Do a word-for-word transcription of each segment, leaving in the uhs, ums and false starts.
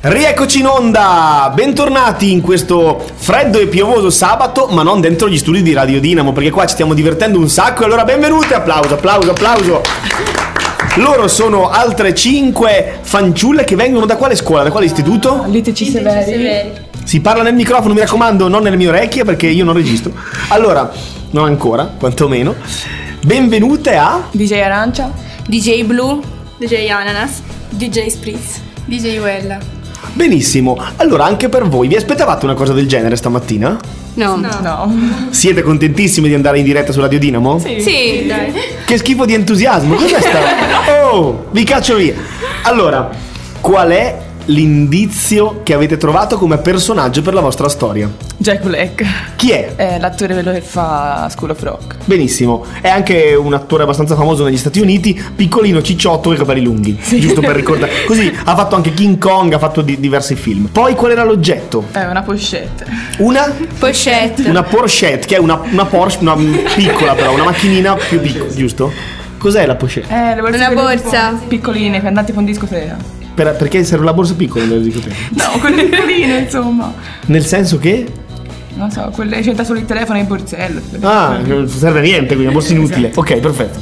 Rieccoci in onda, bentornati in questo freddo e piovoso sabato, ma non dentro gli studi di Radio Dinamo, perché qua ci stiamo divertendo un sacco. E allora benvenute, applauso, applauso, applauso. Loro sono altre cinque fanciulle che vengono da quale scuola, da quale istituto? L I T C Severi. Si parla nel microfono, mi raccomando, non nelle mie orecchie perché io non registro. Allora, non ancora, quantomeno. Benvenute a D J Arancia, D J Blue, D J Ananas, D J Spritz, D J Uella. Benissimo, allora anche per voi, vi aspettavate una cosa del genere stamattina? No. no. no. Siete contentissimi di andare in diretta su Radio Dinamo? Sì. Sì. Dai. Che schifo di entusiasmo, cos'è sta? Oh, vi caccio via. Allora, qual è l'indizio che avete trovato come personaggio per la vostra storia? Jack Black. Chi è? È l'attore quello che fa School of Rock. Benissimo, è anche un attore abbastanza famoso negli Stati Uniti, piccolino, cicciotto e capelli lunghi, Sì. giusto per ricordare. Così ha fatto anche King Kong, ha fatto di- diversi film. Poi qual era l'oggetto? È una pochette. Una? Pochette. Una Porsche, che è una, una Porsche, una piccola però, una macchinina più piccola, giusto? Cos'è la pochette? Eh, le borse Una quelle borsa. tipo piccoline, andanti tipo in discoteca. Per- perché serve la borsa piccola nella discoteca? No, quelle piccoline, insomma. Nel senso che? Non so, quelle c'entra solo il telefono e il borsello. Ah, non serve a niente, quindi una borsa inutile. Esatto. Ok, perfetto.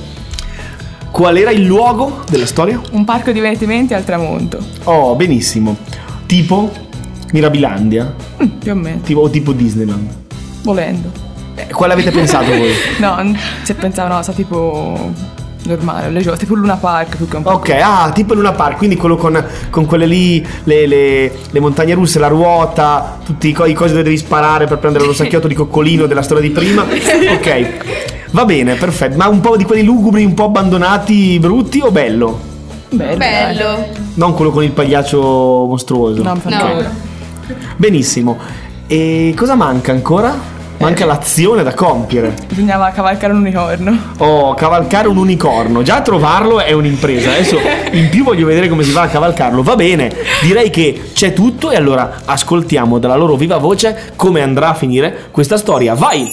Qual era il luogo della storia? Un parco divertimenti al tramonto. Oh, benissimo. Tipo Mirabilandia, Mm, più o meno, tipo, o tipo Disneyland. volendo. Eh, quale avete pensato voi? No, se pensavo una cosa tipo normale, leggevo, tipo Luna Park più che un po'. Ok, ah, tipo Luna Park, quindi quello con, con quelle lì, le, le, le montagne russe, la ruota, tutti i, co- i cosi dove devi sparare per prendere lo sacchiotto di coccolino della storia di prima. Ok, va bene, perfetto. Ma un po' di quelli lugubri, un po' abbandonati, brutti o bello? Bello. Bello. Non quello con il pagliaccio mostruoso. No, mi fa No. paura. Benissimo. E cosa manca ancora? Manca l'azione da compiere. Bisognava cavalcare un unicorno. Oh, cavalcare un unicorno. Già trovarlo è un'impresa. Adesso in più voglio vedere come si va a cavalcarlo. Va bene, direi che c'è tutto. E allora ascoltiamo dalla loro viva voce come andrà a finire questa storia. Vai!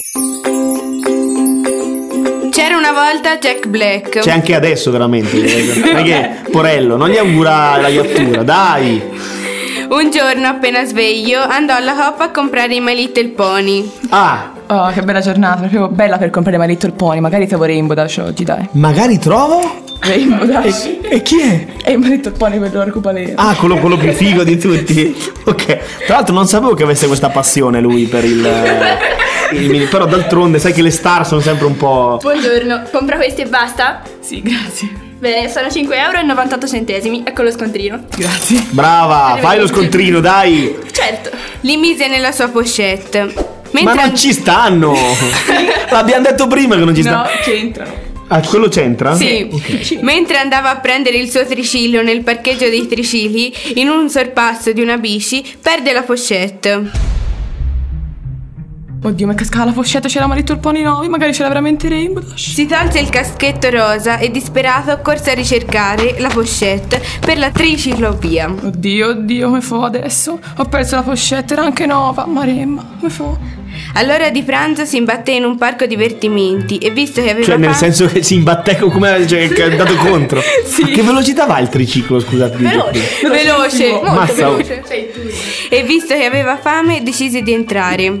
C'era una volta Jack Black. C'è anche adesso veramente. Non è che, porello, non gli augura la iattura, dai. Un giorno appena sveglio andò alla Coop a comprare i My Little Pony. Ah, Oh, che bella giornata, proprio bella per comprare My Little Pony. Magari trovo Rainbow Dash oggi, dai. magari trovo. Rainbow Dash. E chi è? E My Little Pony quello recupalero. Ah, quello, quello più figo di tutti. Ok. Tra l'altro non sapevo che avesse questa passione lui per il, il mini. Però d'altronde sai che le star sono sempre un po'. Buongiorno, compra questi e basta? Sì, grazie. Bene, sono cinque euro e novantotto centesimi. Ecco lo scontrino. Grazie. Brava, fai lo scontrino, dai. Certo. Li mise nella sua pochette. Ma Mentre non ci stanno. L'abbiamo detto prima che non ci No, stanno. c'entrano. Ah, quello c'entra? Sì. Mentre andava a prendere il suo triciclo nel parcheggio dei tricicli, in un sorpasso di una bici, perde la pochette. Oddio, mi è cascata la pochette, c'era My Little Pony nuovi, magari c'era veramente Rainbow Dash. Si tolse il caschetto rosa e disperato corse a ricercare la pochette per la triciclovia. Oddio, oddio, come fa adesso? Ho perso la pochette, era anche nova, Maremma, come fa? All'ora di pranzo si imbatté in un parco divertimenti e visto che aveva Cioè, nel fame- senso che si imbatte come, cioè, che è andato contro. Sì. A che velocità va il triciclo, scusate? Veloce. veloce Molto Mazza, oh. veloce. Sei tu. e visto che aveva fame decise di entrare.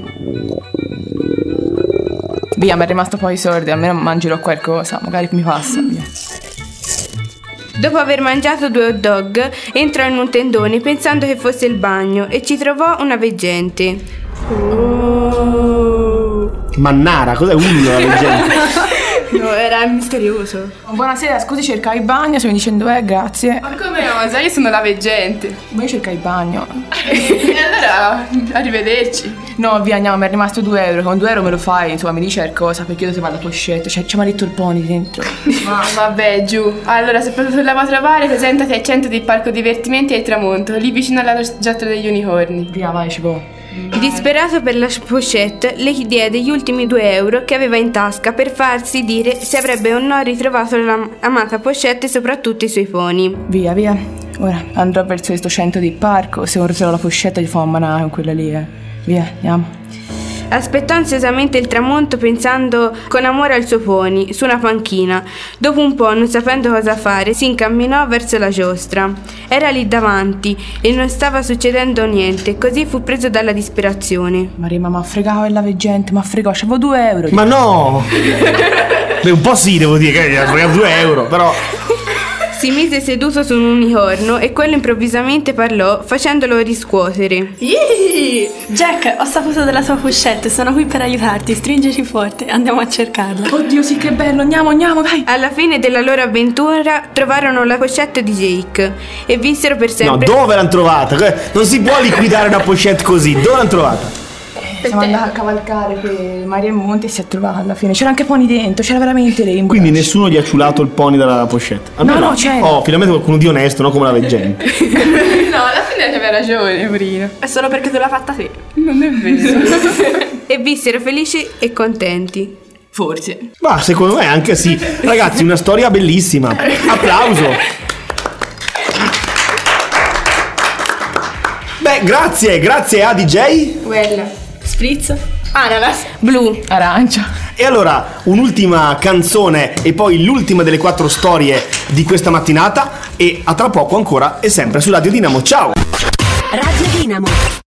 Via, mi è rimasto poi i soldi, almeno mangerò qualcosa, magari mi passa. Via. Dopo aver mangiato due hot dog entrò in un tendone pensando che fosse il bagno e ci trovò una veggente. Mannara, cos'è uno la leggenda? No, era misterioso. Buonasera, scusi, cerca il bagno, se mi dice dove è, grazie. Ma come osa? Io sono la veggente. Ma io cerca il bagno. E allora, arrivederci. No, via, andiamo, mi è rimasto due euro, con due euro me lo fai, insomma, mi dice qualcosa, perché io devo fare la pochette, c'è, c'è My Little Pony dentro. Ma vabbè, giù. Allora, se proprio la vuoi trovare, presentati al centro del parco divertimenti al tramonto, lì vicino alla giostra degli unicorni. Via, vai, ci può. Disperato per la pochette, le diede gli ultimi due euro che aveva in tasca per farsi dire se avrebbe o no ritrovato la amata pochette e soprattutto i suoi pony. Via, via. Ora andrò verso questo centro di parco, se ora trovo la pochette gli fa un manà con quella lì, eh. Via, andiamo. Aspettò ansiosamente il tramonto pensando con amore al suo pony su una panchina. Dopo un po', non sapendo cosa fare, si incamminò verso la giostra. Era lì davanti e non stava succedendo niente, così fu preso dalla disperazione. Maria, ma fregavo la veggente, ma fregò, c'avevo due euro. Ma no! Beh, un po' sì, devo dire che gli ha fregato due euro, però... Si mise seduto su un unicorno e quello improvvisamente parlò, facendolo riscuotere. Iii! Jack, ho saputo della tua pochette, sono qui per aiutarti, stringiti forte, andiamo a cercarla. Oddio, sì, che bello, andiamo, andiamo, dai. Alla fine della loro avventura trovarono la pochette di Jake e vissero per sempre. No, dove l'hanno trovata? Non si può liquidare una pochette così, dove l'hanno trovata? Siamo andati a cavalcare per Maria e Monte e si è trovata alla fine. C'era anche pony dentro, c'era veramente Rainbow. Quindi nessuno gli ha ciulato il pony dalla pochette? No, no, c'era. Oh, finalmente qualcuno di onesto, no? Come la veggente. No, alla fine aveva ragione, Brino. È solo perché tu l'hai fatta te. Non è vero. E vissero felici e contenti. Forse. Ma secondo me anche sì. Ragazzi, una storia bellissima. Applauso. Beh, grazie, grazie a D J. Well. Spritz, ananas, Blu, Arancia. E allora, un'ultima canzone e poi l'ultima delle quattro storie di questa mattinata. E a tra poco ancora e sempre su Radio Dinamo. Ciao! Radio Dinamo.